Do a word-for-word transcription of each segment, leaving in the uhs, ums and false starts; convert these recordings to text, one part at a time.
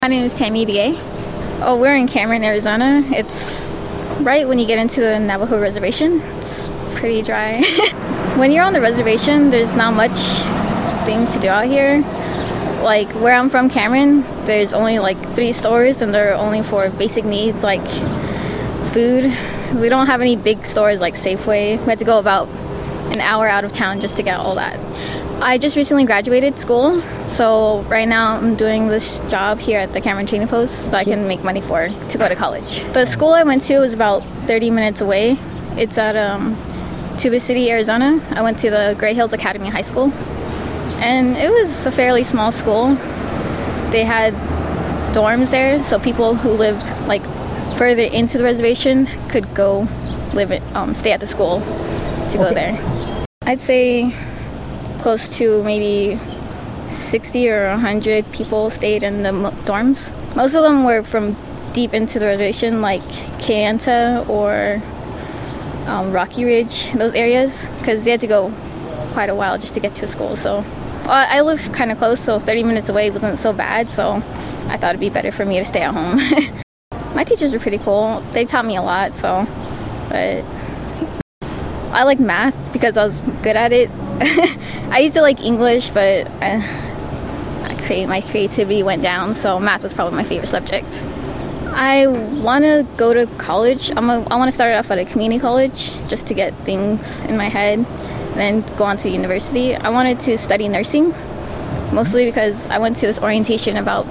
My name is Tammy Bie. Oh, we're in Cameron, Arizona. It's right when you get into the Navajo reservation. It's pretty dry. When you're on the reservation, there's not much things to do out here. Like where I'm from, Cameron, there's only like three stores and they're only for basic needs like food. We don't have any big stores like Safeway. We had to go about an hour out of town just to get all that. I just recently graduated school, so right now I'm doing this job here at the Cameron Trading Post so I can make money for to go to college. The school I went to was about thirty minutes away. It's at um, Tuba City, Arizona. I went to the Gray Hills Academy High School, and it was a fairly small school. They had dorms there, so people who lived like further into the reservation could go live it, um, stay at the school to go there. I'd say close to maybe sixty or one hundred people stayed in the dorms. Most of them were from deep into the reservation, like Kayenta or um, Rocky Ridge, those areas, because they had to go quite a while just to get to a school. So well, I live kind of close, so thirty minutes away wasn't so bad, so I thought it'd be better for me to stay at home. My teachers were pretty cool. They taught me a lot, so, but I like math because I was good at it. I used to like English, but I, I create, my creativity went down, so math was probably my favorite subject. I want to go to college. I'm a, I want to start off at a community college just to get things in my head, and then go on to university. I wanted to study nursing, mostly because I went to this orientation about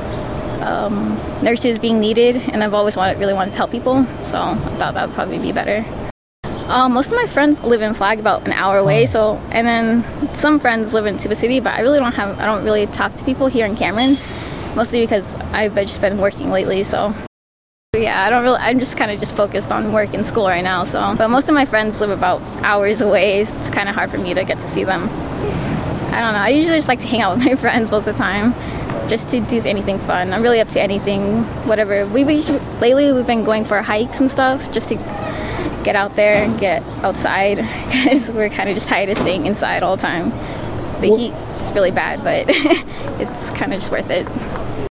um, nurses being needed, and I've always wanted, really wanted to help people, so I thought that would probably be better. Um, most of my friends live in Flag, about an hour away, so, and then some friends live in Tuba City, but I really don't have, I don't really talk to people here in Cameron, mostly because I've just been working lately, so. Yeah, I don't really, I'm just kind of just focused on work and school right now, so. But most of my friends live about hours away, it's kind of hard for me to get to see them. I don't know, I usually just like to hang out with my friends most of the time, just to do anything fun. I'm really up to anything, whatever. We, we lately we've been going for hikes and stuff, just to get out there and get outside, because we're kind of just tired of staying inside all the time. The heat's really bad, but it's kind of just worth it.